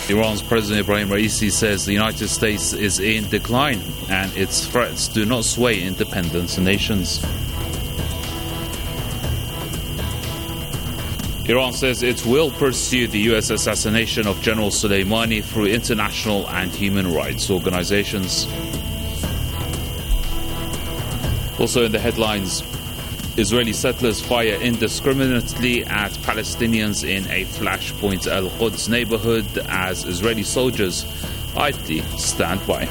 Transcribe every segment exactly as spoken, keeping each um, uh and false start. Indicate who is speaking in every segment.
Speaker 1: Iran's President Ibrahim Raisi says the United States is in decline and its threats do not sway independent nations. Iran says it will pursue the U S assassination of General Soleimani through international and human rights organizations. Also in the headlines, Israeli settlers fire indiscriminately at Palestinians in a Flashpoint Al-Quds neighborhood as Israeli soldiers idly stand by.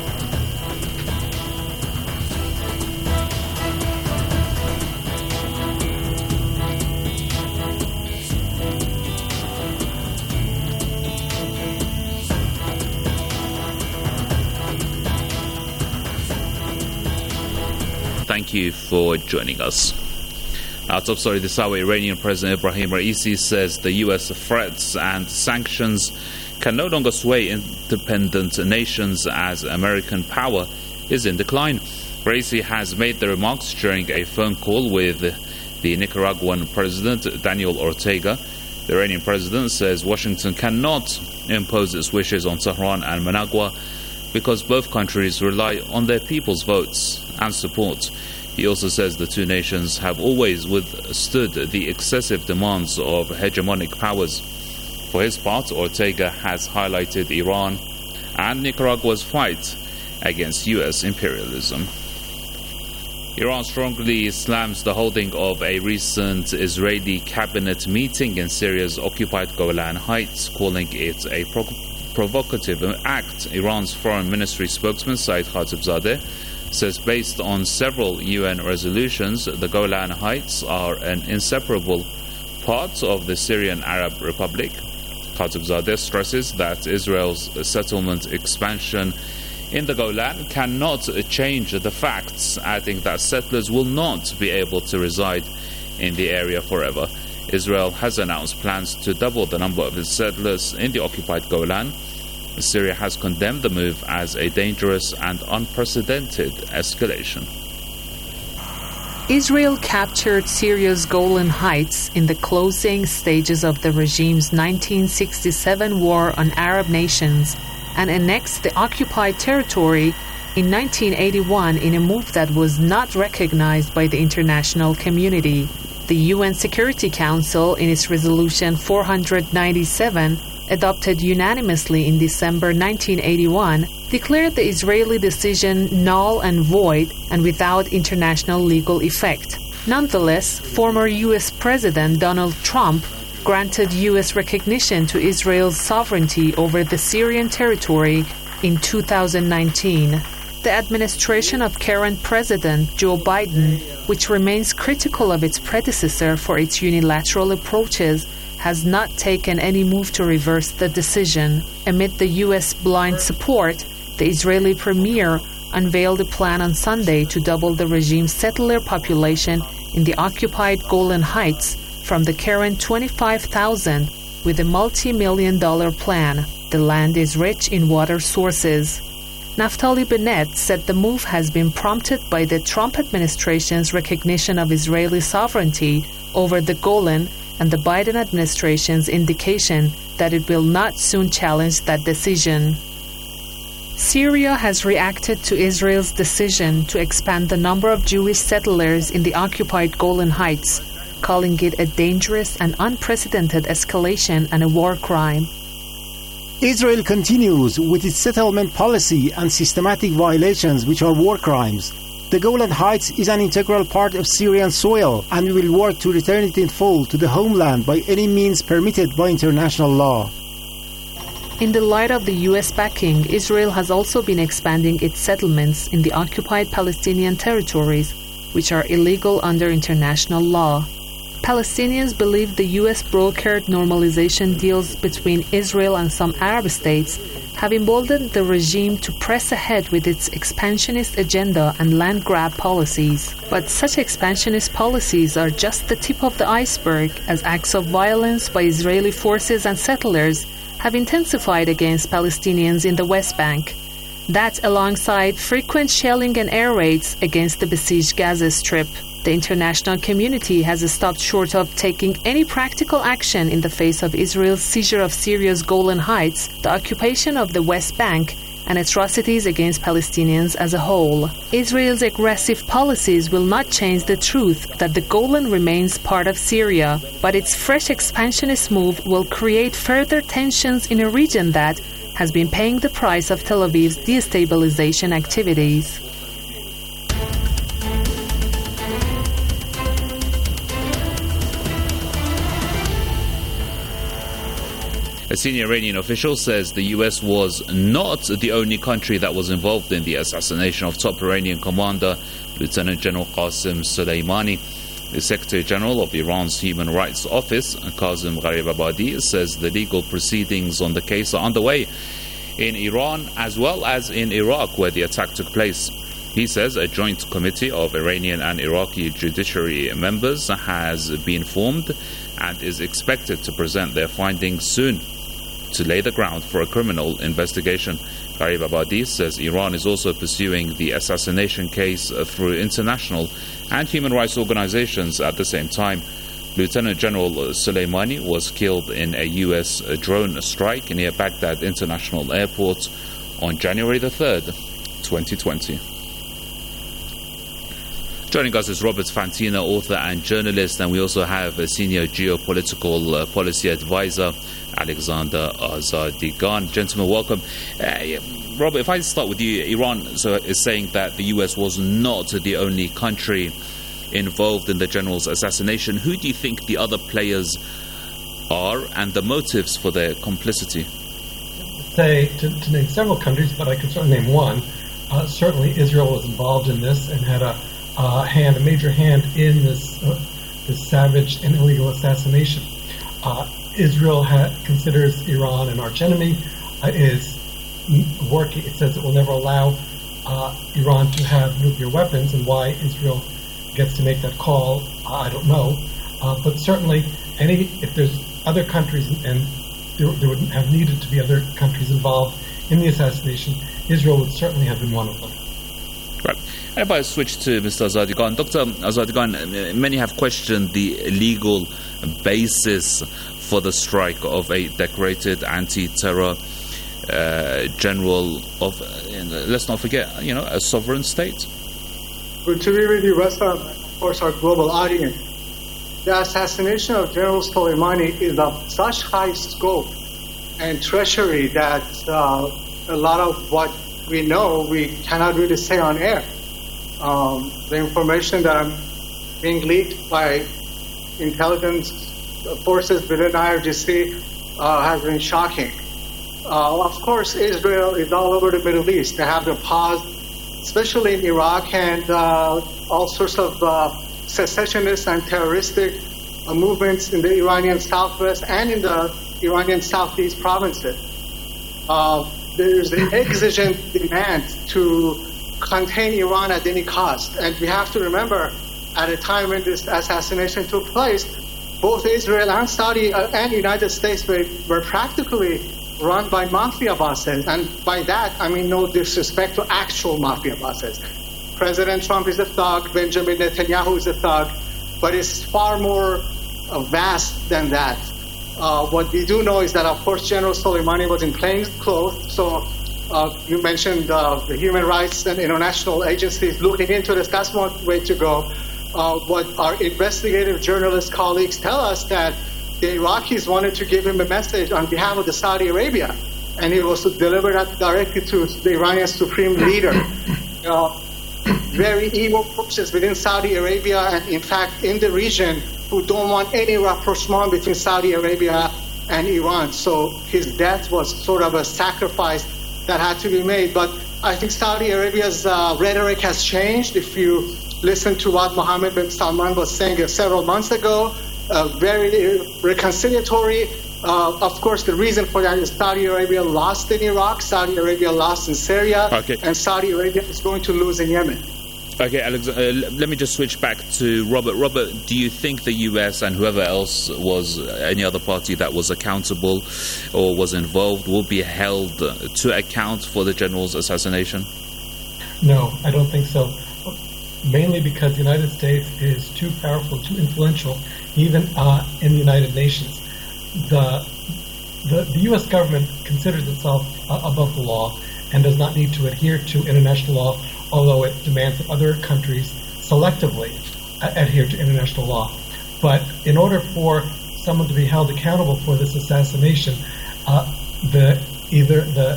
Speaker 1: Thank you for joining us. Our top story this hour, Iranian President Ibrahim Raisi says the U S threats and sanctions can no longer sway independent nations as American power is in decline. Raisi has made the remarks during a phone call with the Nicaraguan President Daniel Ortega. The Iranian president says Washington cannot impose its wishes on Tehran and Managua because both countries rely on their people's votes and support. He also says the two nations have always withstood the excessive demands of hegemonic powers. For his part, Ortega has highlighted Iran and Nicaragua's fight against U S imperialism. Iran strongly slams the holding of a recent Israeli cabinet meeting in Syria's occupied Golan Heights, calling it a pro- provocative act. Iran's foreign ministry spokesman Saeed Khatibzadeh says based on several U N resolutions, the Golan Heights are an inseparable part of the Syrian Arab Republic. Khatibzadeh stresses that Israel's settlement expansion in the Golan cannot change the facts, adding that settlers will not be able to reside in the area forever. Israel has announced plans to double the number of its settlers in the occupied Golan. Syria has condemned the move as a dangerous and unprecedented escalation.
Speaker 2: Israel captured Syria's Golan Heights in the closing stages of the regime's nineteen sixty-seven war on Arab nations and annexed the occupied territory in nineteen eighty-one in a move that was not recognized by the international community. The U N Security Council, in its resolution four hundred ninety-seven, adopted unanimously in December nineteen eighty-one, declared the Israeli decision null and void and without international legal effect. Nonetheless, former U S President Donald Trump granted U S recognition to Israel's sovereignty over the Syrian territory in two thousand nineteen. The administration of current President Joe Biden, which remains critical of its predecessor for its unilateral approaches, has not taken any move to reverse the decision. Amid the U S blind support, the Israeli premier unveiled a plan on Sunday to double the regime's settler population in the occupied Golan Heights from the current twenty-five thousand with a multi-million dollar plan. The land is rich in water sources. Naftali Bennett said the move has been prompted by the Trump administration's recognition of Israeli sovereignty over the Golan and the Biden administration's indication that it will not soon challenge that decision. Syria has reacted to Israel's decision to expand the number of Jewish settlers in the occupied Golan Heights, calling it a dangerous and unprecedented escalation and a war crime.
Speaker 3: Israel continues with its settlement policy and systematic violations which are war crimes. The Golan Heights is an integral part of Syrian soil, and we will work to return it in full to the homeland by any means permitted by international law.
Speaker 2: In the light of the U S backing, Israel has also been expanding its settlements in the occupied Palestinian territories, which are illegal under international law. Palestinians believe the U S brokered normalization deals between Israel and some Arab states have emboldened the regime to press ahead with its expansionist agenda and land grab policies. But such expansionist policies are just the tip of the iceberg, as acts of violence by Israeli forces and settlers have intensified against Palestinians in the West Bank. That alongside frequent shelling and air raids against the besieged Gaza Strip. The international community has stopped short of taking any practical action in the face of Israel's seizure of Syria's Golan Heights, the occupation of the West Bank, and atrocities against Palestinians as a whole. Israel's aggressive policies will not change the truth that the Golan remains part of Syria, but its fresh expansionist move will create further tensions in a region that has been paying the price of Tel Aviv's destabilization activities.
Speaker 1: A senior Iranian official says the U S was not the only country that was involved in the assassination of top Iranian commander Lieutenant General Qasem Soleimani. The Secretary General of Iran's Human Rights Office, Kazem Gharibabadi, says the legal proceedings on the case are underway in Iran as well as in Iraq, where the attack took place. He says a joint committee of Iranian and Iraqi judiciary members has been formed and is expected to present their findings soon to lay the ground for a criminal investigation. Gharibabadi says Iran is also pursuing the assassination case through international and human rights organizations at the same time. Lieutenant General Soleimani was killed in a U S drone strike near Baghdad International Airport on January the third, twenty twenty. Joining us is Robert Fantina, author and journalist, and we also have a senior geopolitical uh, policy advisor, Alexander Azadigan. Gentlemen, welcome. Uh, Robert, if I start with you, Iran so is saying that the U S was not the only country involved in the general's assassination. Who do you think the other players are and the motives for their complicity?
Speaker 4: Say to, to name several countries, but I could certainly name one. Uh, certainly Israel was involved in this and had a uh, hand, a major hand in this, uh, this savage and illegal assassination. Uh, Israel ha- considers Iran an arch enemy, uh, is working, it says it will never allow uh, Iran to have nuclear weapons, and why Israel gets to make that call, uh, I don't know. Uh, but certainly, any if there's other countries, and there, there would have needed to be other countries involved in the assassination, Israel would certainly have been one of them.
Speaker 1: Right. And if I switch to Mister Azadigan, Doctor Azadigan, many have questioned the legal basis for the strike of a decorated anti-terror uh, general of, uh, let's not forget, you know, a sovereign state.
Speaker 5: Good to be with you, Rasta, and of course our global audience. The assassination of General Soleimani is of such high scope and treachery that uh, a lot of what we know we cannot really say on air. Um, the information that I'm being leaked by intelligence forces within I R G C uh, has been shocking. Uh, of course, Israel is all over the Middle East. They have their paws, especially in Iraq, and uh, all sorts of uh, secessionist and terroristic uh, movements in the Iranian southwest and in the Iranian southeast provinces. Uh, there's an exigent demand to contain Iran at any cost. And we have to remember, at a time when this assassination took place, both Israel and Saudi uh, and United States were, were practically run by mafia bosses. And by that, I mean no disrespect to actual mafia bosses. President Trump is a thug, Benjamin Netanyahu is a thug, but it's far more uh, vast than that. Uh, what we do know is that, of course, General Soleimani was in plain clothes. So uh, you mentioned uh, the human rights and international agencies looking into this. That's one way to go. Uh, what our investigative journalist colleagues tell us, that the Iraqis wanted to give him a message on behalf of the Saudi Arabia, and he was to deliver that directly to the Iranian supreme leader. Uh, very evil forces within Saudi Arabia and, in fact, in the region, who don't want any rapprochement between Saudi Arabia and Iran. So his death was sort of a sacrifice that had to be made. But I think Saudi Arabia's uh, rhetoric has changed. If you listen to what Mohammed bin Salman was saying several months ago, uh, very reconciliatory. Uh, of course, the reason for that is Saudi Arabia lost in Iraq, Saudi Arabia lost in Syria,
Speaker 1: okay.
Speaker 5: and Saudi Arabia is going to lose in Yemen.
Speaker 1: Okay, Alex, uh, let me just switch back to Robert. Robert, do you think the U S and whoever else was, any other party that was accountable or was involved, will be held to account for the general's assassination?
Speaker 4: No, I don't think so. Mainly because the United States is too powerful, too influential, even uh, in the United Nations. The, the the U S government considers itself uh, above the law and does not need to adhere to international law, although it demands that other countries selectively adhere to international law. But in order for someone to be held accountable for this assassination, uh, the either the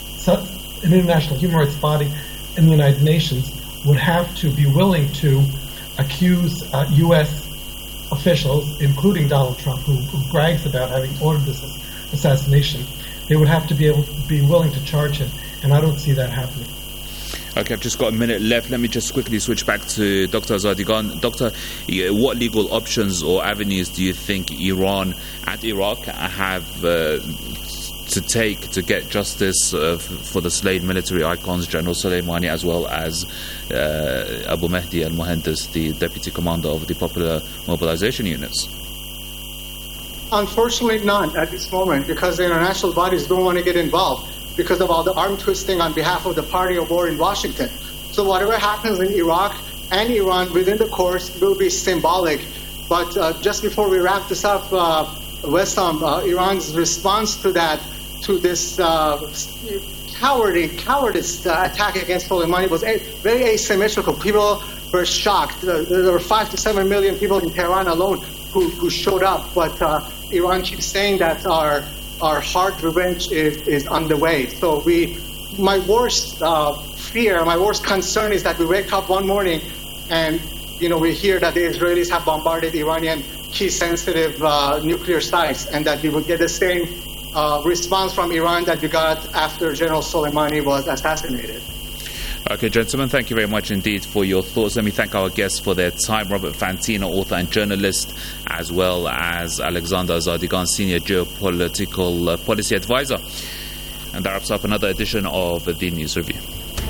Speaker 4: an international human rights body in the United Nations would have to be willing to accuse uh, U S officials, including Donald Trump, who, who brags about having ordered this assassination. They would have to be able to be willing to charge him, and I don't see that happening.
Speaker 1: Okay, I've just got a minute left. Let me just quickly switch back to Doctor Zardigan. Doctor, what legal options or avenues do you think Iran and Iraq have uh, to take to get justice uh, for the slain military icons, General Soleimani, as well as uh, Abu Mahdi al-Muhandis, the deputy commander of the Popular Mobilization Units?
Speaker 5: Unfortunately, none at this moment, because the international bodies don't want to get involved because of all the arm twisting on behalf of the party of war in Washington. So whatever happens in Iraq and Iran within the course will be symbolic. But uh, just before we wrap this up, uh, Wessam, uh, Iran's response to that, to this uh, cowardly, cowardice uh, attack against Soleimani was a, very asymmetrical. People were shocked. Uh, there were five to seven million people in Tehran alone who, who showed up. But uh, Iran keeps saying that our our hard revenge is, is underway. So we, my worst uh, fear, my worst concern is that we wake up one morning and, you know, we hear that the Israelis have bombarded Iranian key sensitive uh, nuclear sites, and that we would get the same uh, response from Iran that we got after General Soleimani was assassinated.
Speaker 1: Okay, gentlemen, thank you very much indeed for your thoughts. Let me thank our guests for their time. Robert Fantino, author and journalist, as well as Alexander Zardigan, senior geopolitical uh, policy advisor. And that wraps up another edition of the News Review.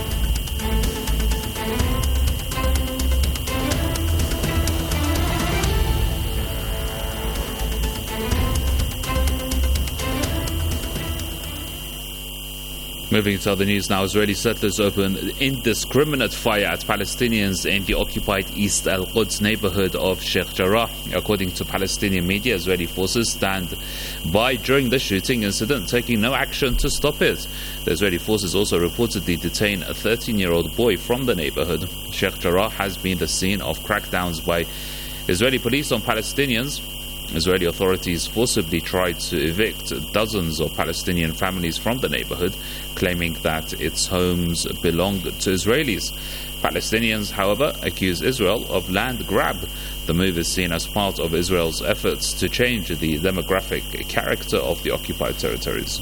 Speaker 1: Moving to other news now, Israeli settlers opened indiscriminate fire at Palestinians in the occupied East Al-Quds neighborhood of Sheikh Jarrah. According to Palestinian media, Israeli forces stand by during the shooting incident, taking no action to stop it. The Israeli forces also reportedly detained a thirteen-year-old boy from the neighborhood. Sheikh Jarrah has been the scene of crackdowns by Israeli police on Palestinians. Israeli authorities forcibly tried to evict dozens of Palestinian families from the neighborhood, claiming that its homes belong to Israelis. Palestinians, however, accuse Israel of land grab. The move is seen as part of Israel's efforts to change the demographic character of the occupied territories.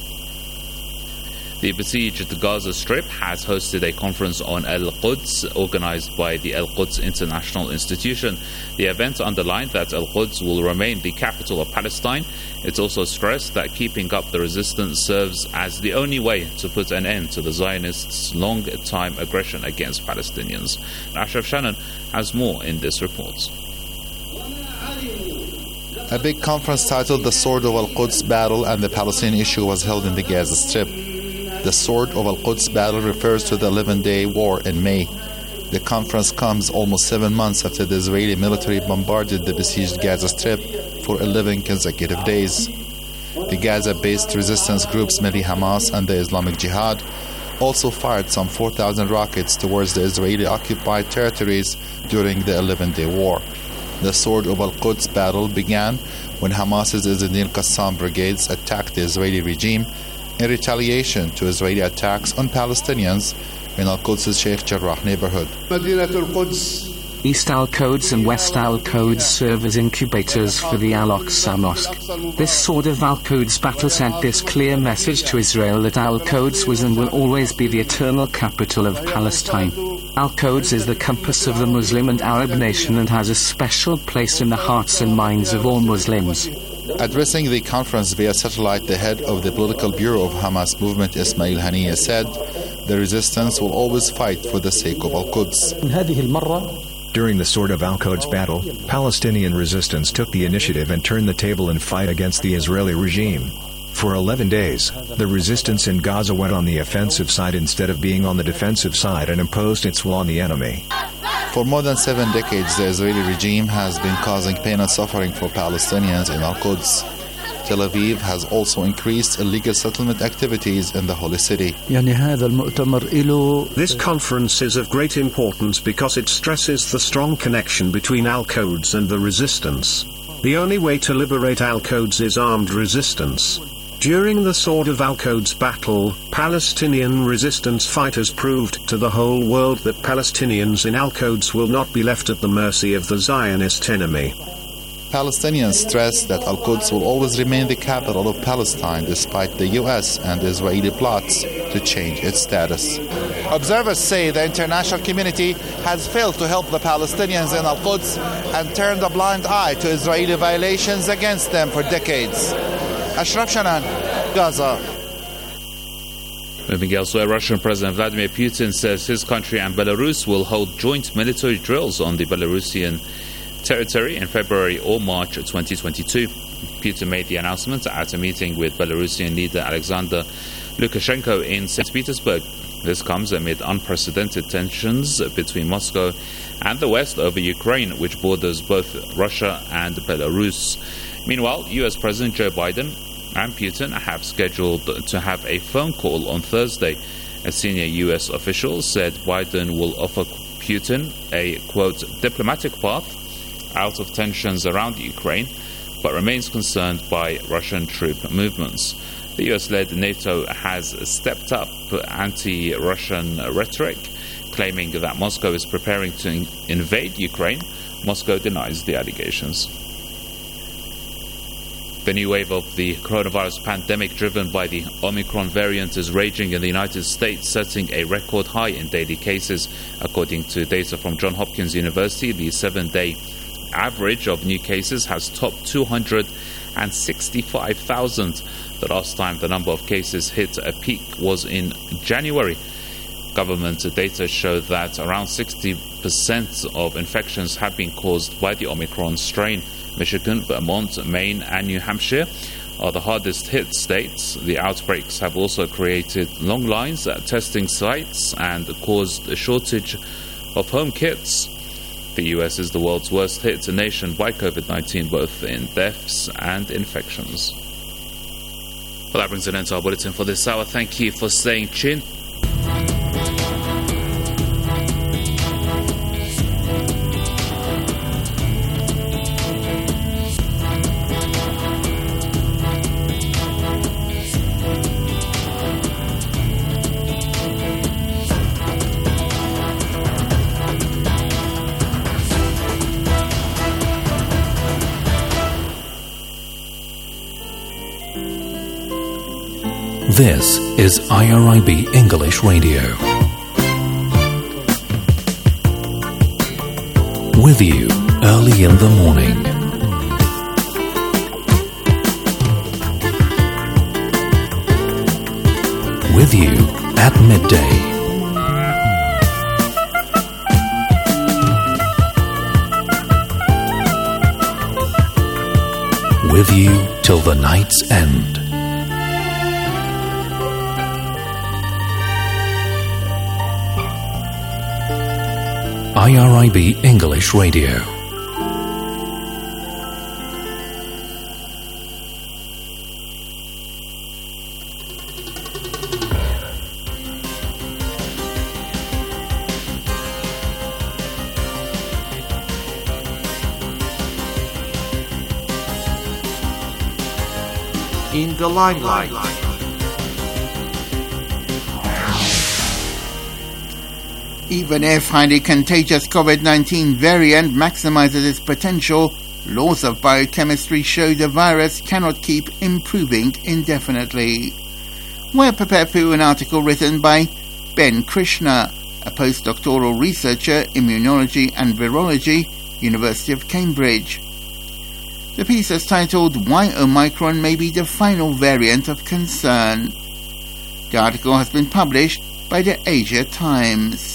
Speaker 1: The besieged Gaza Strip has hosted a conference on Al-Quds organized by the Al-Quds International Institution. The event underlined that Al-Quds will remain the capital of Palestine. It also stressed that keeping up the resistance serves as the only way to put an end to the Zionists' long-time aggression against Palestinians. Ashraf Shannon has more in this report.
Speaker 6: A big conference titled The Sword of Al-Quds Battle and the Palestinian Issue was held in the Gaza Strip. The Sword of Al-Quds Battle refers to the eleven-day war in May. The conference comes almost seven months after the Israeli military bombarded the besieged Gaza Strip for eleven consecutive days. The Gaza-based resistance groups Mili Hamas and the Islamic Jihad also fired some four thousand rockets towards the Israeli-occupied territories during the eleven-day war. The Sword of Al-Quds Battle began when Hamas's Izzeddin Qassam brigades attacked the Israeli regime in retaliation to Israeli attacks on Palestinians in Al-Quds' Sheikh Jarrah neighborhood.
Speaker 7: East Al-Quds and West Al-Quds serve as incubators for the Al-Aqsa Mosque. This Sword of Al-Quds battle sent this clear message to Israel that Al-Quds was and will always be the eternal capital of Palestine. Al-Quds is the compass of the Muslim and Arab nation and has a special place in the hearts and minds of all Muslims.
Speaker 6: Addressing the conference via satellite, the head of the political bureau of Hamas movement, Ismail Haniyeh, said The resistance will always fight for the sake of Al-Quds.
Speaker 8: During the Sword of Al-Quds battle, Palestinian resistance took the initiative and turned the table in fight against the Israeli regime. For eleven days, the resistance in Gaza went on the offensive side instead of being on the defensive side and imposed its will on the enemy.
Speaker 6: For more than seven decades, the Israeli regime has been causing pain and suffering for Palestinians in Al-Quds. Tel Aviv has also increased illegal settlement activities in the holy city.
Speaker 9: This conference is of great importance because it stresses the strong connection between Al-Quds and the resistance. The only way to liberate Al-Quds is armed resistance. During the Sword of Al-Quds battle, Palestinian resistance fighters proved to the whole world that Palestinians in Al-Quds will not be left at the mercy of the Zionist enemy.
Speaker 6: Palestinians stress that Al-Quds will always remain the capital of Palestine despite the U S and Israeli plots to change its status. Observers say the international community has failed to help the Palestinians in Al-Quds and turned a blind eye to Israeli violations against them for decades. Ashraf Shanan, Gaza.
Speaker 1: Moving elsewhere, Russian President Vladimir Putin says his country and Belarus will hold joint military drills on the Belarusian territory in February or March twenty twenty-two. Putin made the announcement at a meeting with Belarusian leader Alexander Lukashenko in Saint Petersburg. This comes amid unprecedented tensions between Moscow and the West over Ukraine, which borders both Russia and Belarus. Meanwhile, U S President Joe Biden and Putin have scheduled to have a phone call on Thursday. A senior U S official said Biden will offer Putin a, quote, diplomatic path out of tensions around Ukraine, but remains concerned by Russian troop movements. The U S-led NATO has stepped up anti-Russian rhetoric, claiming that Moscow is preparing to invade Ukraine. Moscow denies the allegations. The new wave of the coronavirus pandemic driven by the Omicron variant is raging in the United States, setting a record high in daily cases. According to data from Johns Hopkins University, the seven-day average of new cases has topped two hundred sixty-five thousand. The last time the number of cases hit a peak was in January. Government data show that around sixty percent of infections have been caused by the Omicron strain. Michigan, Vermont, Maine, and New Hampshire are the hardest hit states. The outbreaks have also created long lines at testing sites and caused a shortage of home kits. The U S is the world's worst hit nation by COVID nineteen, both in deaths and infections. Well, that brings an end to our bulletin for this hour. Thank you for staying tuned.
Speaker 10: This is I R I B English Radio. With you early in the morning. With you at midday. With you till the night's end. I R I B English Radio.
Speaker 11: In the limelight. Even if highly contagious COVID nineteen variant maximizes its potential, laws of biochemistry show the virus cannot keep improving indefinitely. We're prepared for an article written by Ben Krishna, a postdoctoral researcher, immunology and virology, University of Cambridge. The piece is titled Why Omicron May Be the Final Variant of Concern. The article has been published by the Asia Times.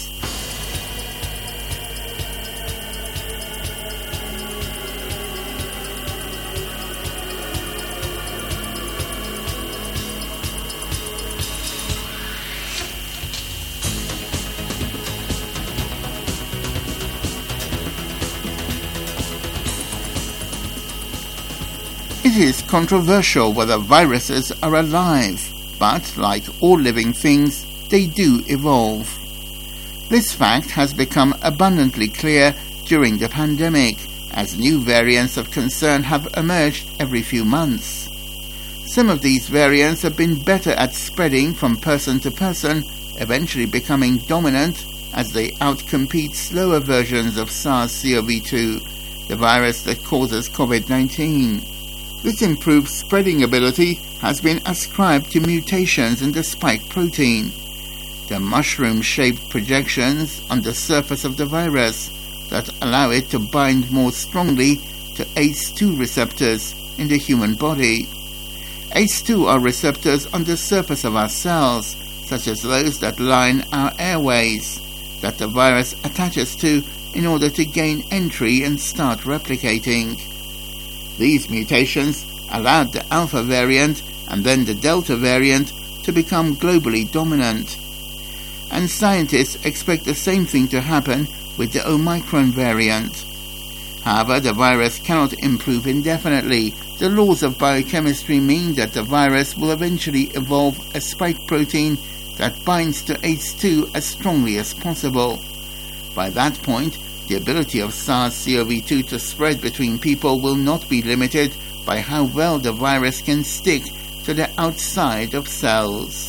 Speaker 11: It is controversial whether viruses are alive, but like all living things, they do evolve. This fact has become abundantly clear during the pandemic, as new variants of concern have emerged every few months. Some of these variants have been better at spreading from person to person, eventually becoming dominant as they outcompete slower versions of SARS-C o V two, the virus that causes COVID nineteen. This improved spreading ability has been ascribed to mutations in the spike protein, the mushroom-shaped projections on the surface of the virus that allow it to bind more strongly to A C E two receptors in the human body. A C E two are receptors on the surface of our cells, such as those that line our airways, that the virus attaches to in order to gain entry and start replicating. These mutations allowed the Alpha variant and then the Delta variant to become globally dominant. And scientists expect the same thing to happen with the Omicron variant. However, the virus cannot improve indefinitely. The laws of biochemistry mean that the virus will eventually evolve a spike protein that binds to A C E two as strongly as possible. By that point, the ability of SARS-C o V two to spread between people will not be limited by how well the virus can stick to the outside of cells.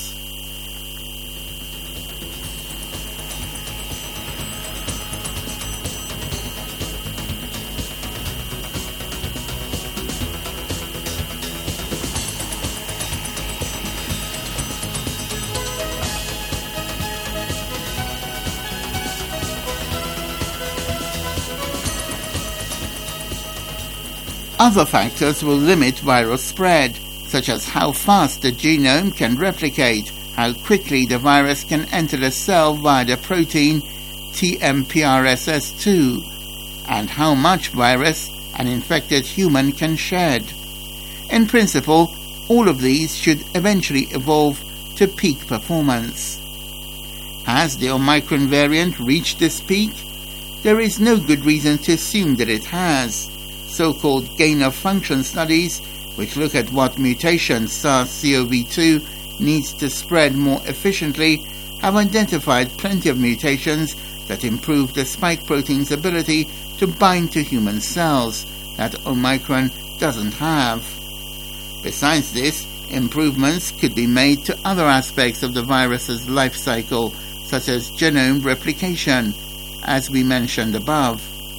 Speaker 11: Other factors will limit viral spread, such as how fast the genome can replicate, how quickly the virus can enter the cell via the protein T M P R S S two, and how much virus an infected human can shed. In principle, all of these should eventually evolve to peak performance. Has the Omicron variant reached this peak? There is no good reason to assume that it has. So-called gain-of-function studies, which look at what mutations SARS-C o V two needs to spread more efficiently, have identified plenty of mutations that improve the spike protein's ability to bind to human cells that Omicron doesn't have. Besides this, improvements could be made to other aspects of the virus's life cycle, such as genome replication, as we mentioned above.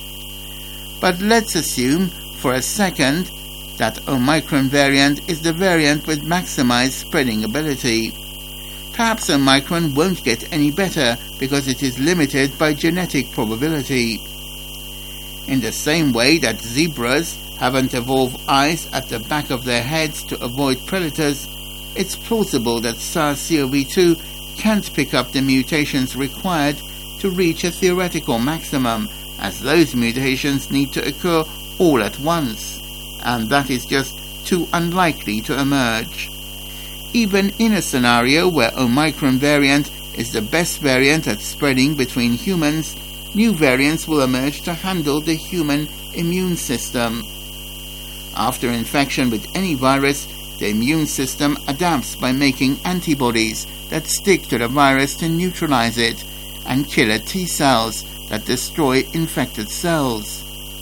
Speaker 11: But let's assume for a second that Omicron variant is the variant with maximized spreading ability. Perhaps Omicron won't get any better because it is limited by genetic probability. In the same way that zebras haven't evolved eyes at the back of their heads to avoid predators, it's plausible that SARS-C o V two can't pick up the mutations required to reach a theoretical maximum, as those mutations need to occur all at once, and that is just too unlikely to emerge. Even in a scenario where Omicron variant is the best variant at spreading between humans, new variants will emerge to handle the human immune system. After infection with any virus, the immune system adapts by making antibodies that stick to the virus to neutralize it, and killer T cells that destroy infected cells.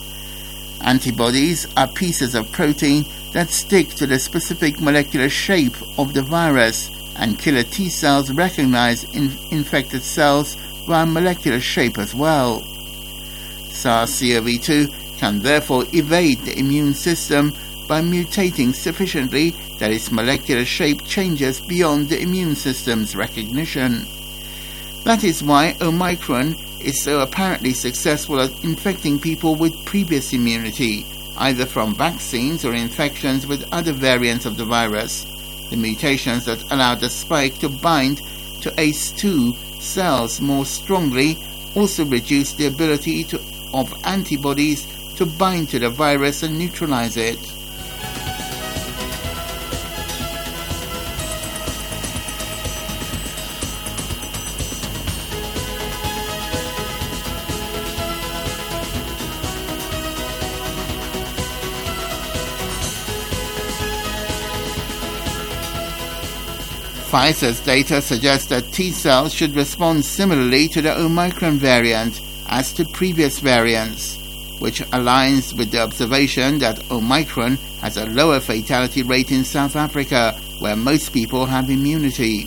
Speaker 11: Antibodies are pieces of protein that stick to the specific molecular shape of the virus, and killer T cells recognize in infected cells via molecular shape as well. SARS-C o V two can therefore evade the immune system by mutating sufficiently that its molecular shape changes beyond the immune system's recognition. That is why Omicron is so apparently successful at infecting people with previous immunity, either from vaccines or infections with other variants of the virus. The mutations that allow the spike to bind to A C E two cells more strongly also reduce the ability to, of antibodies to bind to the virus and neutralize it. Pfizer's data suggests that T cells should respond similarly to the Omicron variant as to previous variants, which aligns with the observation that Omicron has a lower fatality rate in South Africa, where most people have immunity.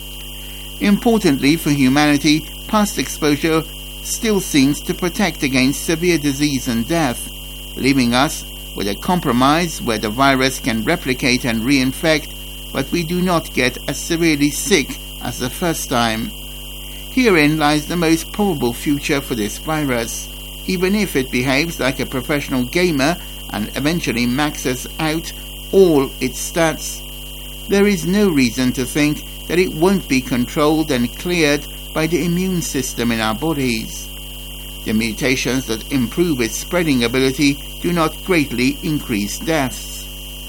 Speaker 11: Importantly for humanity, past exposure still seems to protect against severe disease and death, leaving us with a compromise where the virus can replicate and reinfect, but we do not get as severely sick as the first time. Herein lies the most probable future for this virus, even if it behaves like a professional gamer and eventually maxes out all its stats. There is no reason to think that it won't be controlled and cleared by the immune system in our bodies. The mutations that improve its spreading ability do not greatly increase deaths.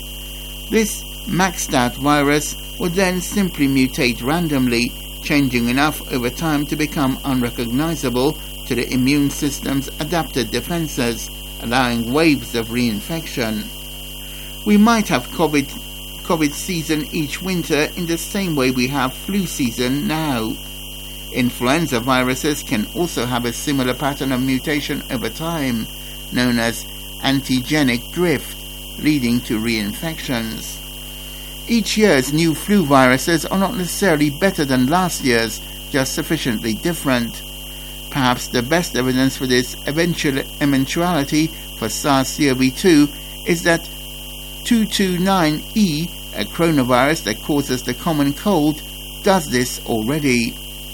Speaker 11: This maxed out virus would then simply mutate randomly, changing enough over time to become unrecognizable to the immune system's adapted defenses, allowing waves of reinfection. We might have COVID, COVID season each winter in the same way we have flu season now. Influenza viruses can also have a similar pattern of mutation over time, known as antigenic drift, leading to reinfections. Each year's new flu viruses are not necessarily better than last year's, just sufficiently different. Perhaps the best evidence for this eventual eventuality for SARS-C o V two is that two twenty-nine E, a coronavirus that causes the common cold, does this already.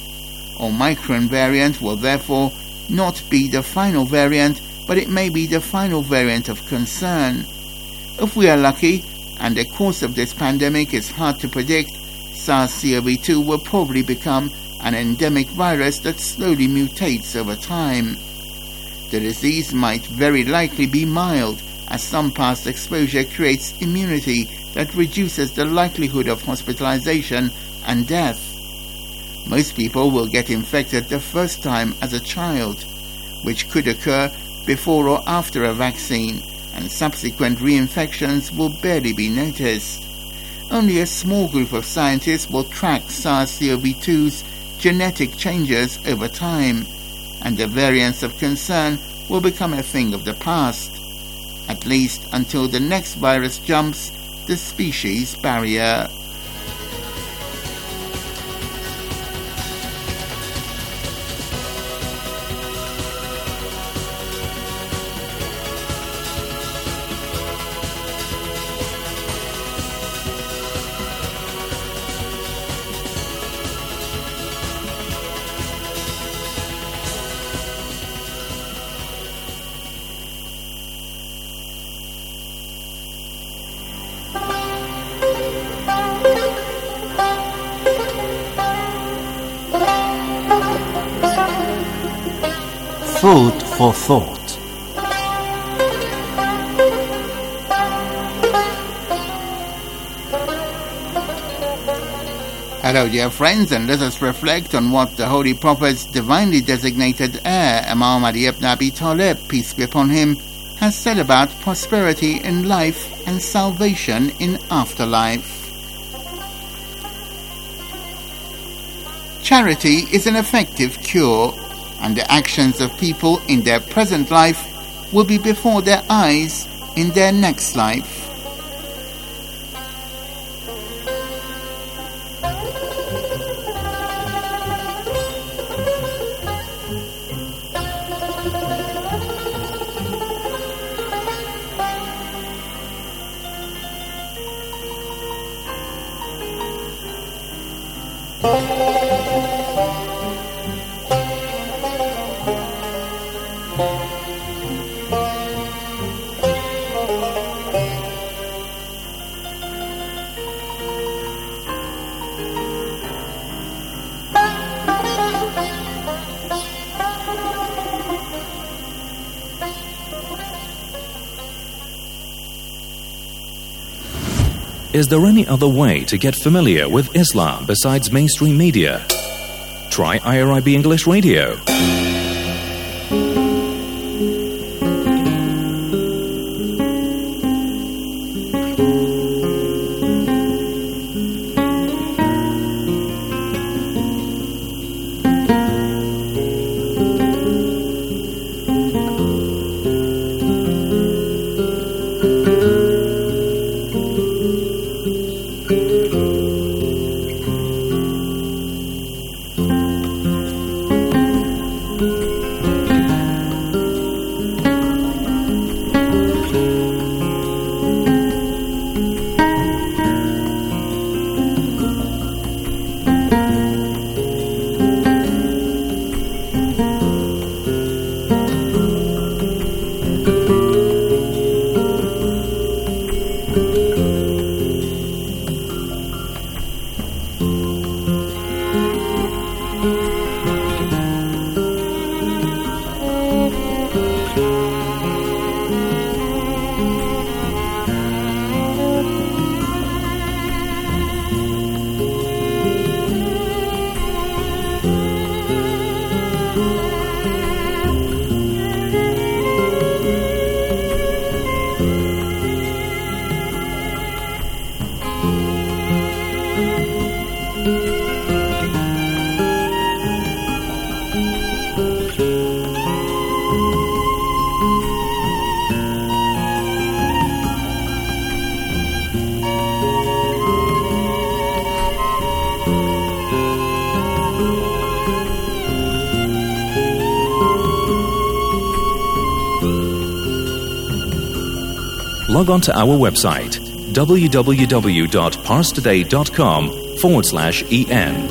Speaker 11: Omicron variant will therefore not be the final variant, but it may be the final variant of concern. If we are lucky, and the course of this pandemic is hard to predict, SARS-C o V two will probably become an endemic virus that slowly mutates over time. The disease might very likely be mild, as some past exposure creates immunity that reduces the likelihood of hospitalization and death. Most people will get infected the first time as a child, which could occur before or after a vaccine, and subsequent reinfections will barely be noticed. Only a small group of scientists will track SARS-C o V two's genetic changes over time, and the variants of concern will become a thing of the past, at least until the next virus jumps the species barrier.
Speaker 12: Food for thought.
Speaker 11: Hello dear friends, and let us reflect on what the Holy Prophet's divinely designated heir, Imam Ali ibn Abi Talib, peace be upon him, has said about prosperity in life and salvation in afterlife. Charity is an effective cure, and the actions of people in their present life will be before their eyes in their next life.
Speaker 10: Is there any other way to get familiar with Islam besides mainstream media? Try I R I B English Radio. Log on to our website www.parstoday.com forward slash en.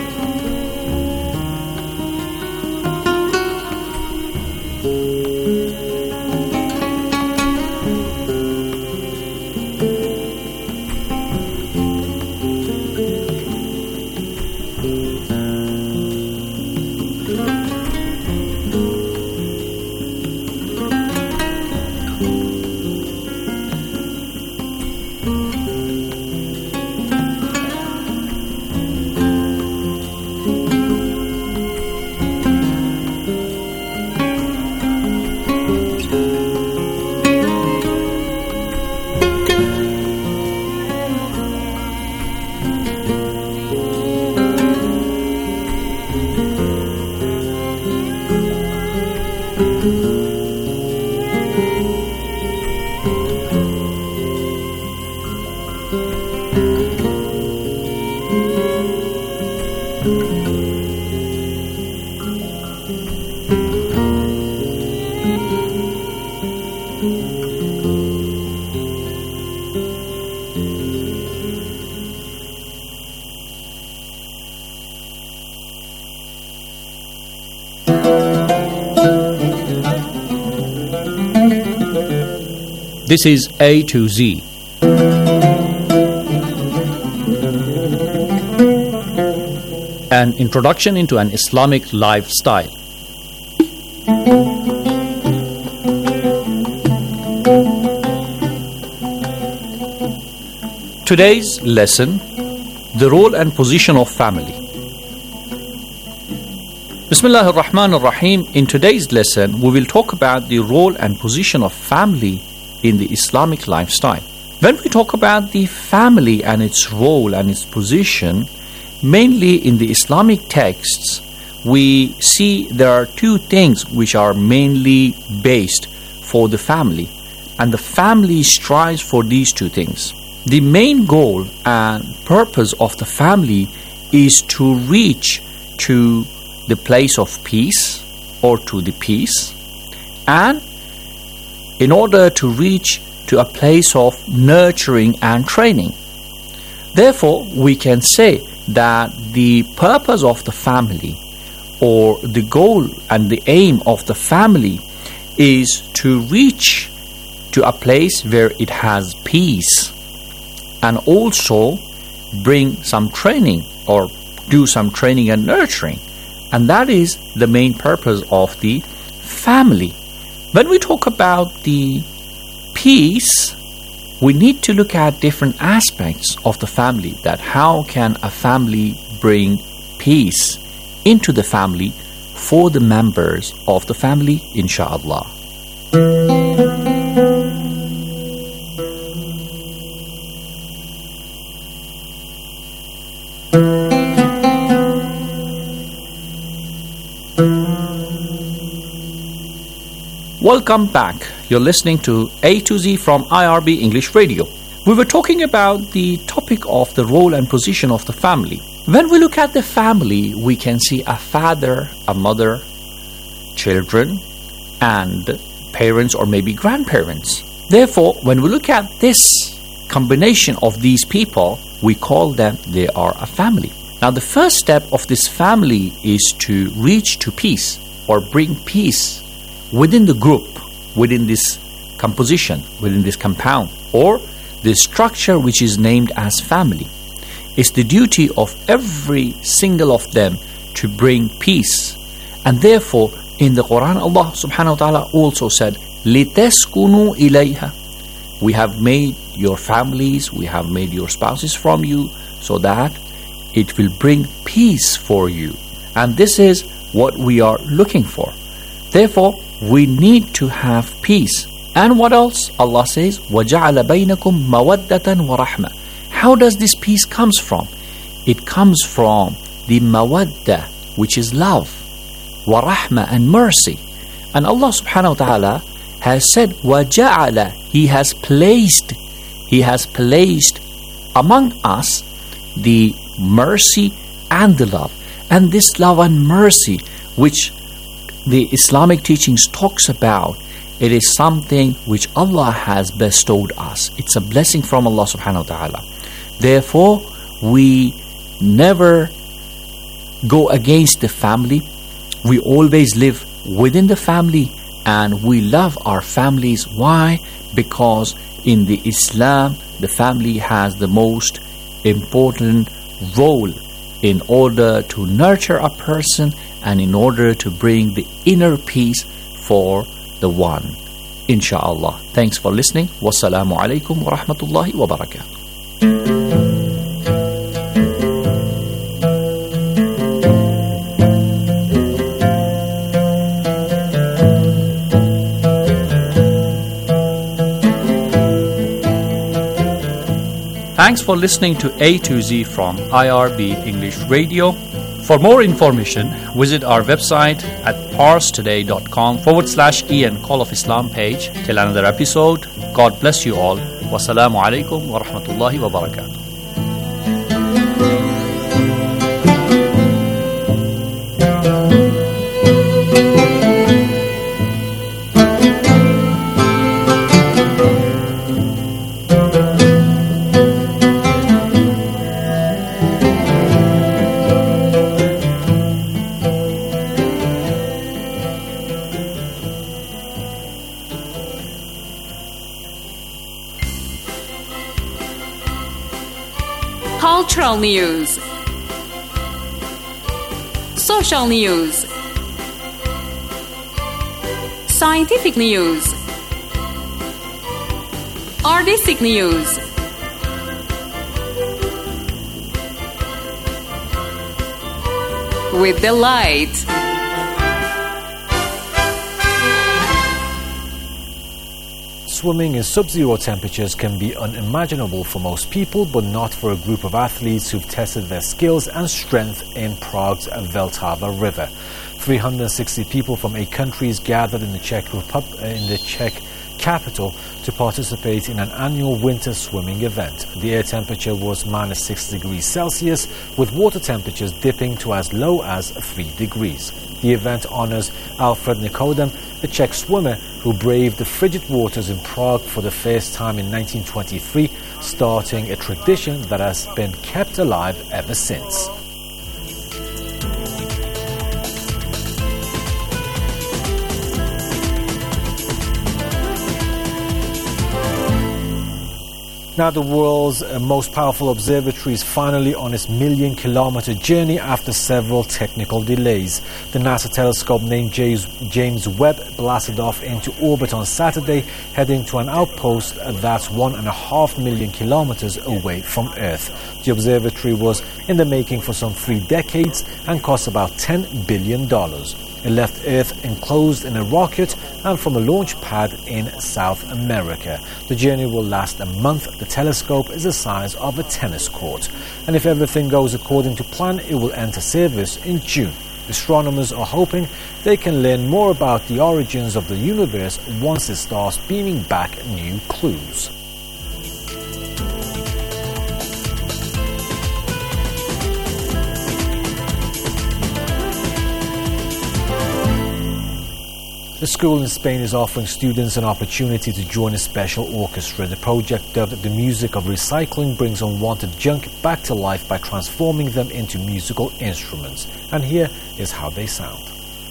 Speaker 13: This is A to Z. An introduction into an Islamic lifestyle. Today's lesson, the role and position of family. Bismillah ar-Rahman ar-Rahim. In today's lesson, we will talk about the role and position of family in the Islamic lifestyle. When we talk about the family and its role and its position, mainly in the Islamic texts, we see there are two things which are mainly based for the family, and the family strives for these two things. The main goal and purpose of the family is to reach to the place of peace or to the peace, and in order to reach to a place of nurturing and training. Therefore, we can say that the purpose of the family, or the goal and the aim of the family, is to reach to a place where it has peace, and also bring some training or do some training and nurturing. And that is the main purpose of the family. When we talk about the peace, we need to look at different aspects of the family, that how can a family bring peace into the family for the members of the family, inshallah. Welcome back. You're listening to A to Z from I R B English Radio. We were talking about the topic of the role and position of the family. When we look at the family, we can see a father, a mother, children, and parents or maybe grandparents. Therefore, when we look at this combination of these people, we call them, they are a family. Now, the first step of this family is to reach to peace or bring peace within the group, within this composition, within this compound, or the structure which is named as family. It's the duty of every single of them to bring peace. And therefore, in the Quran, Allah subhanahu wa ta'ala also said, لِتَسْكُنُوا إِلَيْهَا. We have made your families, we have made your spouses from you, so that it will bring peace for you. And this is what we are looking for. Therefore, we need to have peace. And what else? Allah says, وَجَعَلَ بَيْنَكُمْ مَوَدَّةً وَرَحْمَةً. How does this peace comes from? It comes from the mawadda, which is love, warahma, and mercy. And Allah subhanahu wa ta'ala has said, وَجَعَلَ. He has placed, He has placed among us the mercy and the love. And this love and mercy, which the Islamic teachings talks about, it is something which Allah has bestowed us. It's a blessing from Allah subhanahu wa ta'ala. Therefore, we never go against the family. We always live within the family, and we love our families. Why? Because in the Islam, the family has the most important role in order to nurture a person and in order to bring the inner peace for the one. Insha'Allah. Thanks for listening. Wassalamu alaikum wa rahmatullahi wa barakatuh. Thanks for listening to A to Z from I R B English Radio. For more information, visit our website at parstoday.com forward slash Ian Call of Islam page. Till another episode, God bless you all. Wassalamu alaikum wa rahmatullahi wa barakatuh.
Speaker 14: Cultural news, social news, scientific news, artistic news, with the light.
Speaker 15: Swimming in sub-zero temperatures can be unimaginable for most people, but not for a group of athletes who've tested their skills and strength in Prague's Vltava River. three hundred sixty people from eight countries gathered in the Czech Repub- in the Czech capital to participate in an annual winter swimming event. The air temperature was minus six degrees Celsius, with water temperatures dipping to as low as three degrees. The event honors Alfred Nikodem, a Czech swimmer who braved the frigid waters in Prague for the first time in nineteen twenty-three, starting a tradition that has been kept alive ever since. Now the world's uh, most powerful observatory is finally on its million-kilometer journey after several technical delays. The NASA telescope named James, James Webb blasted off into orbit on Saturday, heading to an outpost that's one and a half million kilometers away from Earth. The observatory was in the making for some three decades and cost about ten billion dollars. It left Earth enclosed in a rocket and from a launch pad in South America. The journey will last a month. The telescope is the size of a tennis court. And if everything goes according to plan, it will enter service in June. Astronomers are hoping they can learn more about the origins of the universe once it starts beaming back new clues. The school in Spain is offering students an opportunity to join a special orchestra. The project, dubbed The Music of Recycling, brings unwanted junk back to life by transforming them into musical instruments. And here is how they sound.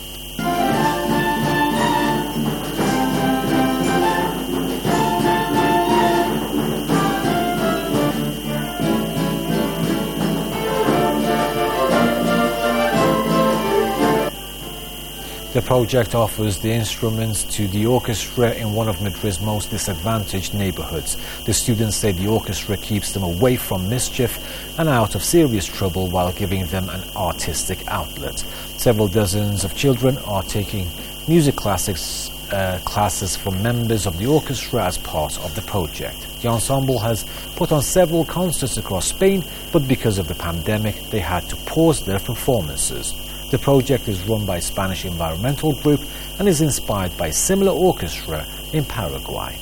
Speaker 15: The project offers the instruments to the orchestra in one of Madrid's most disadvantaged neighborhoods. The students say the orchestra keeps them away from mischief and out of serious trouble while giving them an artistic outlet. Several dozens of children are taking music classics uh, classes from members of the orchestra as part of the project. The ensemble has put on several concerts across Spain, but because of the pandemic, they had to pause their performances. The project is run by a Spanish environmental group and is inspired by a similar orchestra in Paraguay.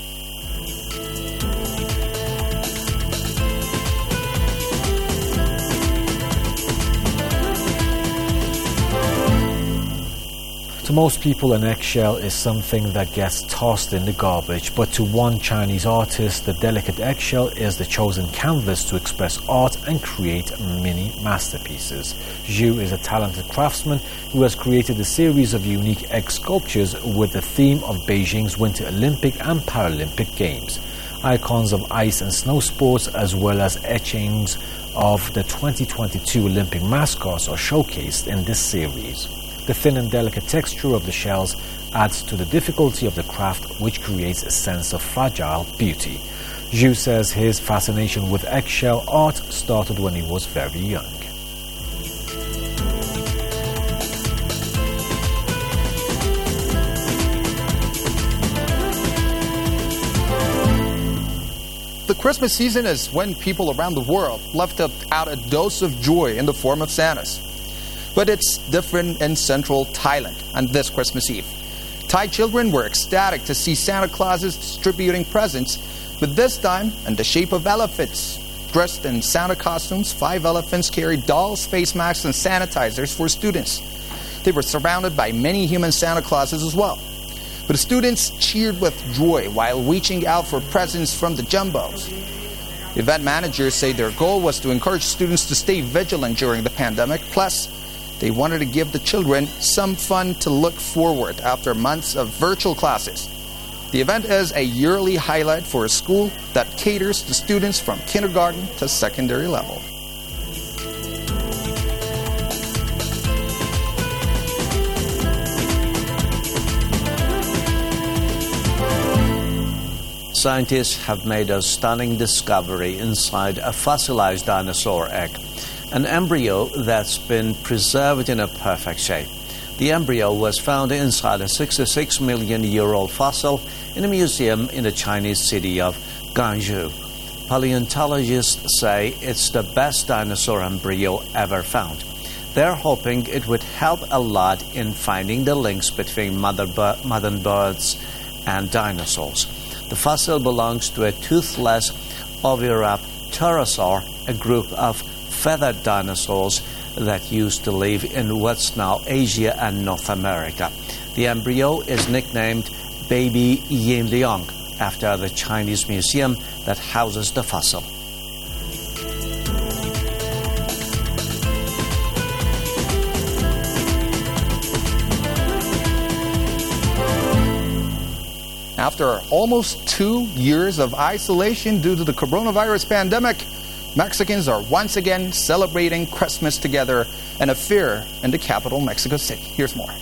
Speaker 15: To most people, an eggshell is something that gets tossed in the garbage, but to one Chinese artist, the delicate eggshell is the chosen canvas to express art and create mini masterpieces. Zhu is a talented craftsman who has created a series of unique egg sculptures with the theme of Beijing's Winter Olympic and Paralympic Games. Icons of ice and snow sports, as well as etchings of the twenty twenty-two Olympic mascots, are showcased in this series. The thin and delicate texture of the shells adds to the difficulty of the craft, which creates a sense of fragile beauty. Zhu says his fascination with eggshell art started when he was very young.
Speaker 16: The Christmas season is when people around the world left out a dose of joy in the form of Santas. But it's different in central Thailand on this Christmas Eve. Thai children were ecstatic to see Santa Clauses distributing presents, but this time in the shape of elephants. Dressed in Santa costumes, five elephants carried dolls, face masks, and sanitizers for students. They were surrounded by many human Santa Clauses as well. But the students cheered with joy while reaching out for presents from the jumbos. Event managers say their goal was to encourage students to stay vigilant during the pandemic, plus they wanted to give the children some fun to look forward after months of virtual classes. The event is a yearly highlight for a school that caters to students from kindergarten to secondary level.
Speaker 17: Scientists have made a stunning discovery inside a fossilized dinosaur egg. An embryo that's been preserved in a perfect shape. The embryo was found inside a sixty-six million year old fossil in a museum in the Chinese city of Guangzhou. Paleontologists say it's the best dinosaur embryo ever found. They're hoping it would help a lot in finding the links between mother bir- modern birds and dinosaurs. The fossil belongs to a toothless Oviraptorosaur, a group of feathered dinosaurs that used to live in what's now Asia and North America. The embryo is nicknamed Baby Yinliang after the Chinese museum that houses the fossil.
Speaker 16: After almost two years of isolation due to the coronavirus pandemic, Mexicans are once again celebrating Christmas together in a fair in the capital, Mexico City. Here's more.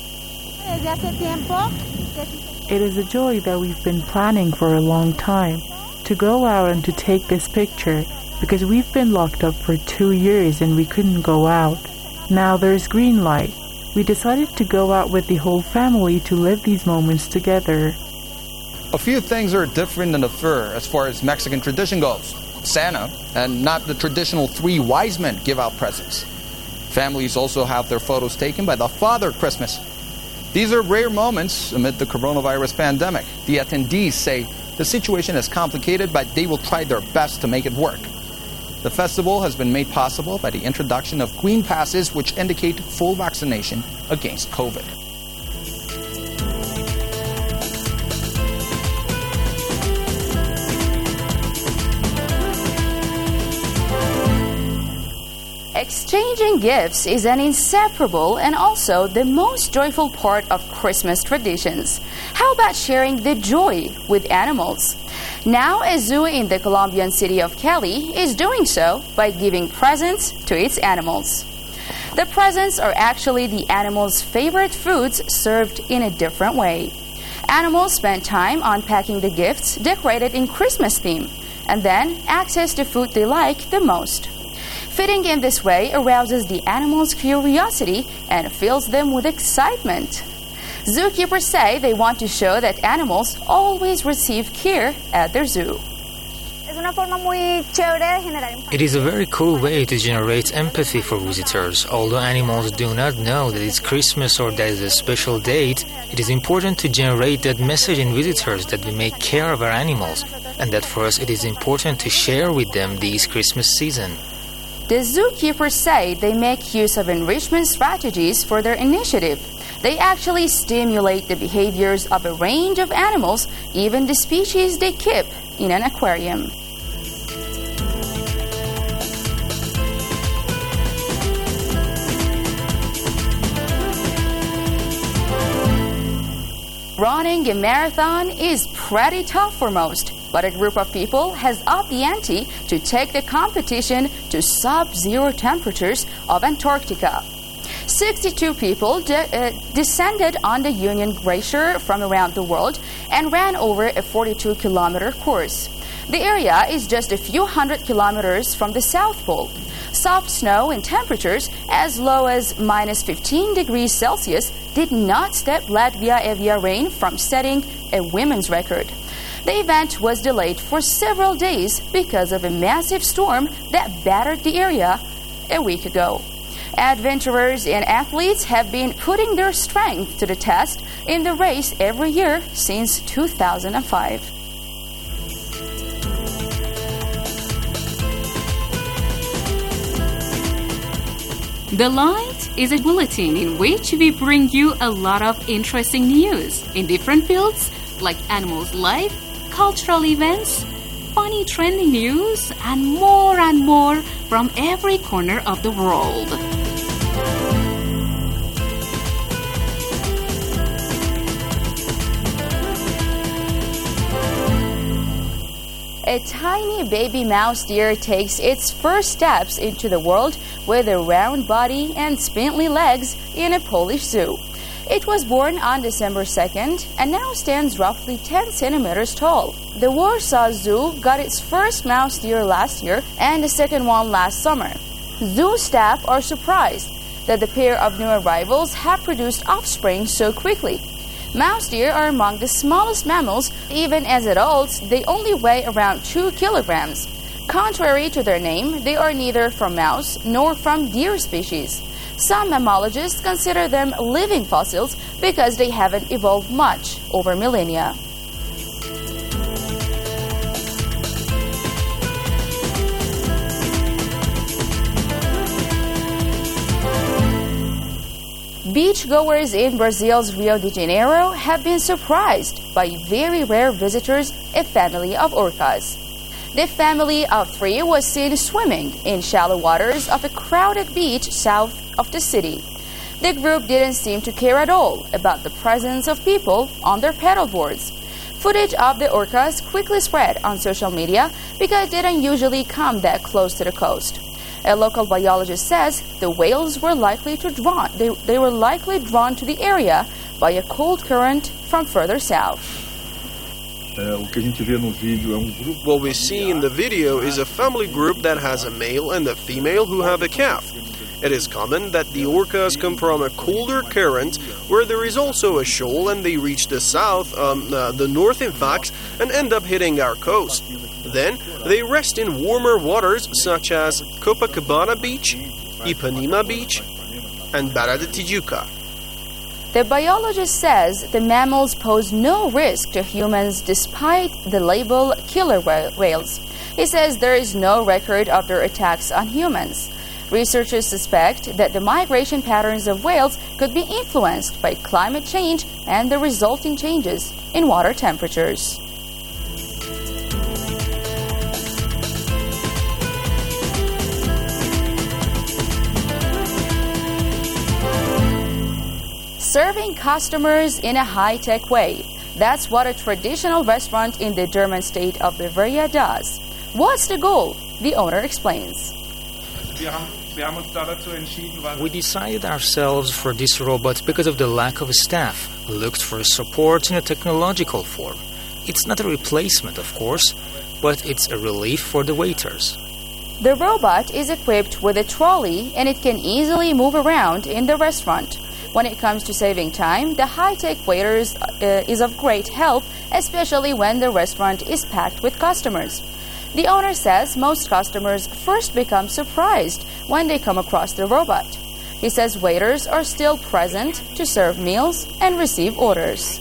Speaker 18: It is a joy that we've been planning for a long time, to go out and to take this picture, because we've been locked up for two years and we couldn't go out. Now there's green light. We decided to go out with the whole family to live these moments together.
Speaker 16: A few things are different in the fair as far as Mexican tradition goes. Santa, and not the traditional three wise men, give out presents. Families also have their photos taken by the Father Christmas. These are rare moments amid the coronavirus pandemic. The attendees say the situation is complicated, but they will try their best to make it work. The festival has been made possible by the introduction of green passes, which indicate full vaccination against COVID.
Speaker 19: Exchanging gifts is an inseparable and also the most joyful part of Christmas traditions. How about sharing the joy with animals? Now, a zoo in the Colombian city of Cali is doing so by giving presents to its animals. The presents are actually the animals' favorite foods served in a different way. Animals spend time unpacking the gifts decorated in Christmas theme and then access the food they like the most. Feeding in this way arouses the animals' curiosity and fills them with excitement. Zookeepers say they want to show that animals always receive care at their zoo.
Speaker 20: It is a very cool way to generate empathy for visitors. Although animals do not know that it's Christmas or that it's a special date, it is important to generate that message in visitors that we make care of our animals, and that for us it is important to share with them this Christmas season.
Speaker 19: The zookeepers say they make use of enrichment strategies for their initiative. They actually stimulate the behaviors of a range of animals, even the species they keep in an aquarium. Running a marathon is pretty tough for most, but a group of people has upped the ante to take the competition to sub-zero temperatures of Antarctica. sixty-two people de- uh, descended on the Union Glacier from around the world and ran over a forty-two kilometer course. The area is just a few hundred kilometers from the South Pole. Soft snow and temperatures as low as minus fifteen degrees Celsius did not stop Latvia Evia Rain from setting a women's record. The event was delayed for several days because of a massive storm that battered the area a week ago. Adventurers and athletes have been putting their strength to the test in the race every year since two thousand five.
Speaker 14: The Light is a bulletin in which we bring you a lot of interesting news in different fields like animals' life, cultural events, funny trending news, and more and more from every corner of the world.
Speaker 19: A tiny baby mouse deer takes its first steps into the world with a round body and spindly legs in a Polish zoo. It was born on December second and now stands roughly ten centimeters tall. The Warsaw Zoo got its first mouse deer last year and the second one last summer. Zoo staff are surprised that the pair of new arrivals have produced offspring so quickly. Mouse deer are among the smallest mammals. Even as adults, they only weigh around two kilograms. Contrary to their name, they are neither from mouse nor from deer species. Some mammalogists consider them living fossils because they haven't evolved much over millennia. Beachgoers in Brazil's Rio de Janeiro have been surprised by very rare visitors, a family of orcas. The family of three was seen swimming in shallow waters of a crowded beach south of the city. The group didn't seem to care at all about the presence of people on their paddleboards. Footage of the orcas quickly spread on social media because they don't usually come that close to the coast. A local biologist says the whales were likely to drawn they, they were likely drawn to the area by a cold current from further south.
Speaker 21: What we see in the video is a family group that has a male and a female who have a calf. It is common that the orcas come from a colder current where there is also a shoal, and they reach the south, um, uh, the north in fact, and end up hitting our coast. Then they rest in warmer waters such as Copacabana Beach, Ipanema Beach, and Barra de Tijuca.
Speaker 19: The biologist says the mammals pose no risk to humans despite the label killer whales. He says there is no record of their attacks on humans. Researchers suspect that the migration patterns of whales could be influenced by climate change and the resulting changes in water temperatures. Serving customers in a high-tech way. That's what a traditional restaurant in the German state of Bavaria does. What's the goal? The owner explains.
Speaker 20: We decided ourselves for this robot because of the lack of staff. We looked for support in a technological form. It's not a replacement, of course, but it's a relief for the waiters.
Speaker 19: The robot is equipped with a trolley and it can easily move around in the restaurant. When it comes to saving time, the high-tech waiters uh, is of great help, especially when the restaurant is packed with customers. The owner says most customers first become surprised when they come across the robot. He says waiters are still present to serve meals and receive orders.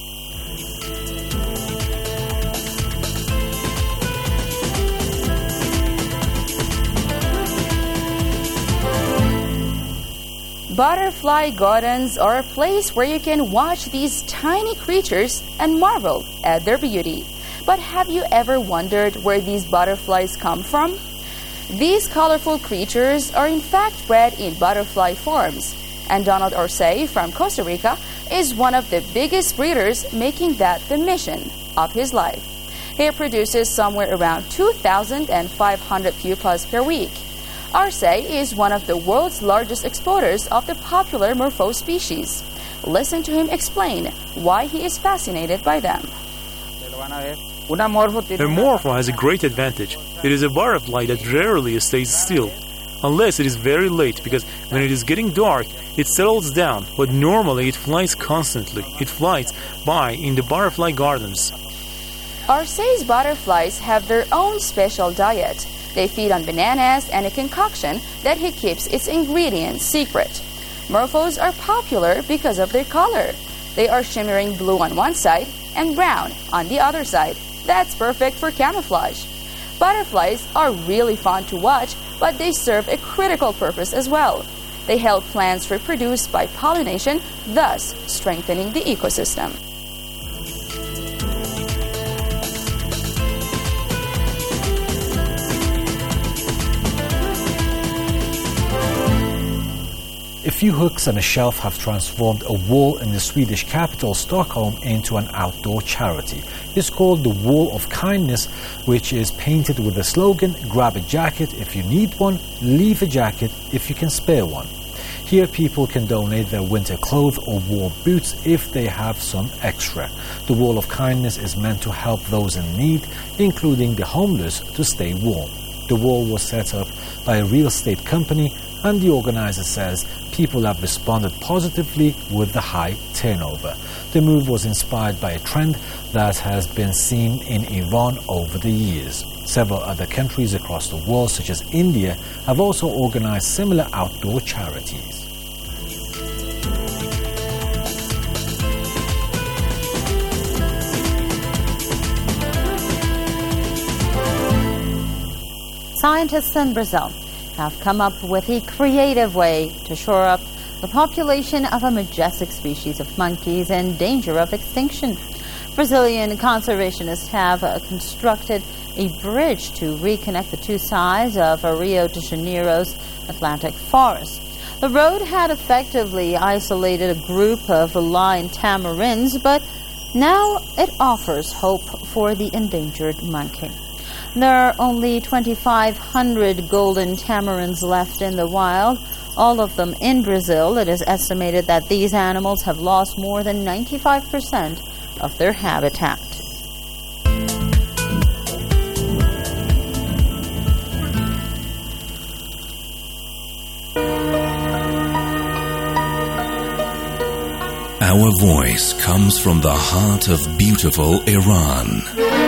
Speaker 19: Butterfly gardens are a place where you can watch these tiny creatures and marvel at their beauty. But have you ever wondered where these butterflies come from? These colorful creatures are in fact bred in butterfly farms, and Donald Orsay from Costa Rica is one of the biggest breeders, making that the mission of his life. He produces somewhere around two thousand five hundred pupas per week. Orsay is one of the world's largest exporters of the popular Morpho species. Listen to him explain why he is fascinated by them.
Speaker 22: A Morpho has a great advantage. It is a butterfly that rarely stays still, unless it is very late, because when it is getting dark, it settles down, but normally it flies constantly. It flies by in the butterfly gardens.
Speaker 19: Orsay's butterflies have their own special diet. They feed on bananas and a concoction that he keeps its ingredients secret. Morphos are popular because of their color. They are shimmering blue on one side and brown on the other side. That's perfect for camouflage. Butterflies are really fun to watch, but they serve a critical purpose as well. They help plants reproduce by pollination, thus strengthening the ecosystem.
Speaker 15: A few hooks and a shelf have transformed a wall in the Swedish capital Stockholm into an outdoor charity. It's called the Wall of Kindness, which is painted with the slogan, "Grab a jacket if you need one, leave a jacket if you can spare one." Here people can donate their winter clothes or warm boots if they have some extra. The Wall of Kindness is meant to help those in need, including the homeless, to stay warm. The wall was set up by a real estate company, and the organizer says people have responded positively with the high turnover. The move was inspired by a trend that has been seen in Iran over the years. Several other countries across the world, such as India, have also organized similar outdoor charities.
Speaker 23: Scientists in Brazil have come up with a creative way to shore up the population of a majestic species of monkeys in danger of extinction. Brazilian conservationists have uh, constructed a bridge to reconnect the two sides of uh, Rio de Janeiro's Atlantic forest. The road had effectively isolated a group of lion tamarins, but Now it offers hope for the endangered monkey. There are only twenty-five hundred golden tamarins left in the wild, all of them in Brazil. It is estimated that these animals have lost more than ninety-five percent of their habitat.
Speaker 10: Our voice comes from the heart of beautiful Iran.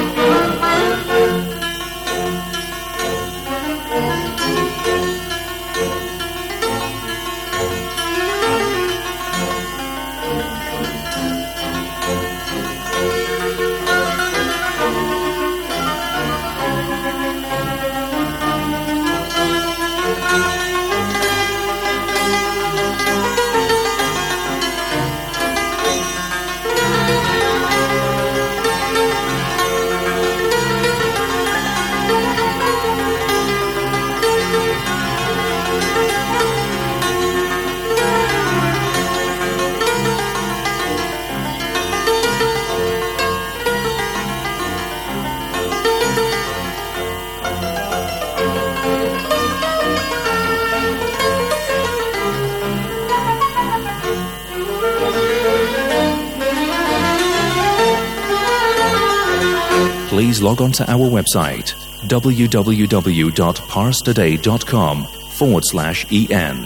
Speaker 10: Please log on to our website w w w dot pars today dot com forward slash en.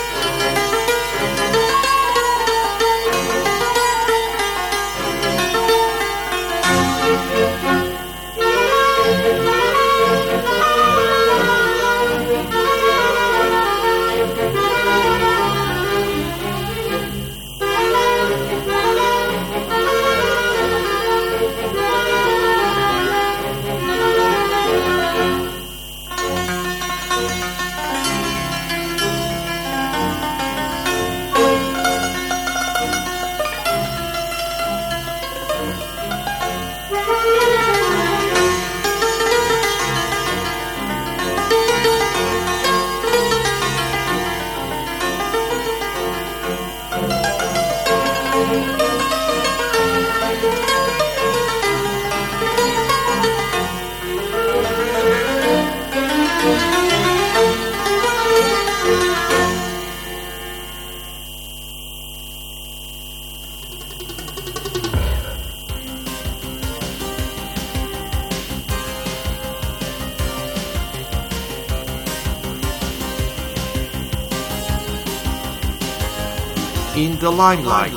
Speaker 2: In the limelight.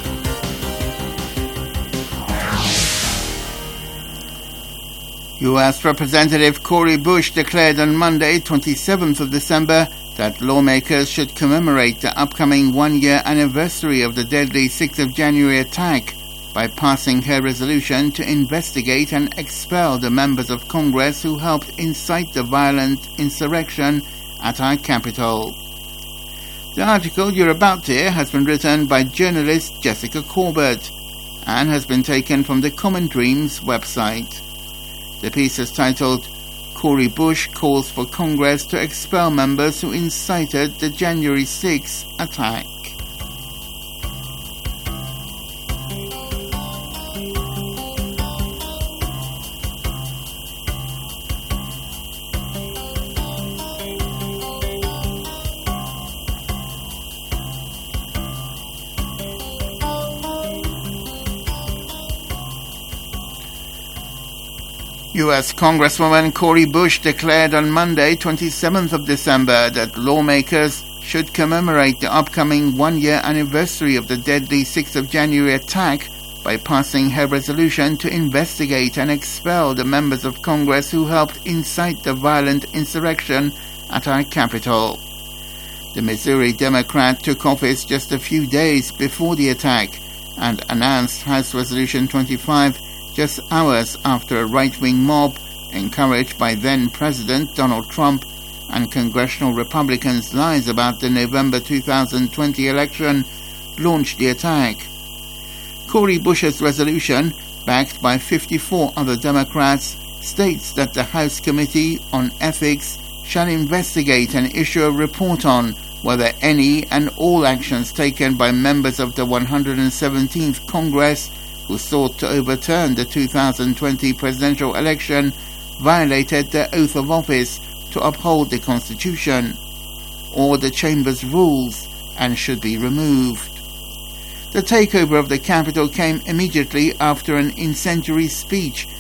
Speaker 11: U S Representative Cori Bush declared on Monday, twenty-seventh of December, that lawmakers should commemorate the upcoming one-year anniversary of the deadly sixth of January attack by passing her resolution to investigate and expel the members of Congress who helped incite the violent insurrection at our capital. The article you're about to hear has been written by journalist Jessica Corbett and has been taken from the Common Dreams website. The piece is titled, Cori Bush Calls for Congress to Expel Members Who Incited the January sixth Attack. U S Congresswoman Cori Bush declared on Monday, twenty-seventh of December, that lawmakers should commemorate the upcoming one-year anniversary of the deadly sixth of January attack by passing her resolution to investigate and expel the members of Congress who helped incite the violent insurrection at our capital. The Missouri Democrat took office just a few days before the attack and announced House Resolution twenty-five just hours after a right-wing mob, encouraged by then-President Donald Trump and congressional Republicans' lies about the November two thousand twenty election, launched the attack. Cori Bush's resolution, backed by fifty-four other Democrats, states that the House Committee on Ethics shall investigate and issue a report on whether any and all actions taken by members of the one hundred seventeenth Congress who sought to overturn the two thousand twenty presidential election, violated their oath of office to uphold the Constitution or the Chamber's rules and should be removed. The takeover of the capital came immediately after an incendiary speech